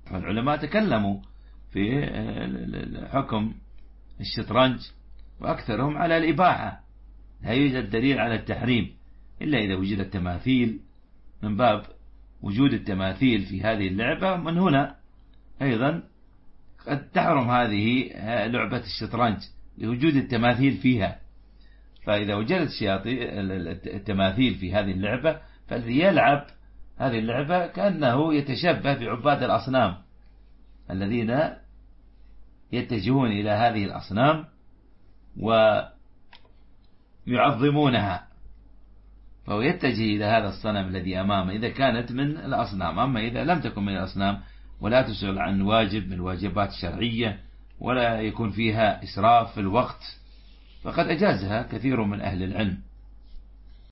فالعلماء تكلموا في حكم الشطرنج وأكثرهم على الإباحة، لا يوجد دليل على التحريم إلا إذا وجدت تماثيل، من باب وجود التماثيل في هذه اللعبة. من هنا أيضا قد تحرم هذه لعبة الشطرنج لوجود التماثيل فيها. فإذا وجدت التماثيل في هذه اللعبة فالذي يلعب هذه اللعبة كأنه يتشبه بعباد الأصنام الذين يتجهون إلى هذه الأصنام ويعظمونها، فهو يتجه إلى هذا الصنم الذي أمامه إذا كانت من الأصنام. أما إذا لم تكن من الأصنام ولا تشغل عن واجب من الواجبات الشرعية ولا يكون فيها إسراف في الوقت فقد أجازها كثير من أهل العلم.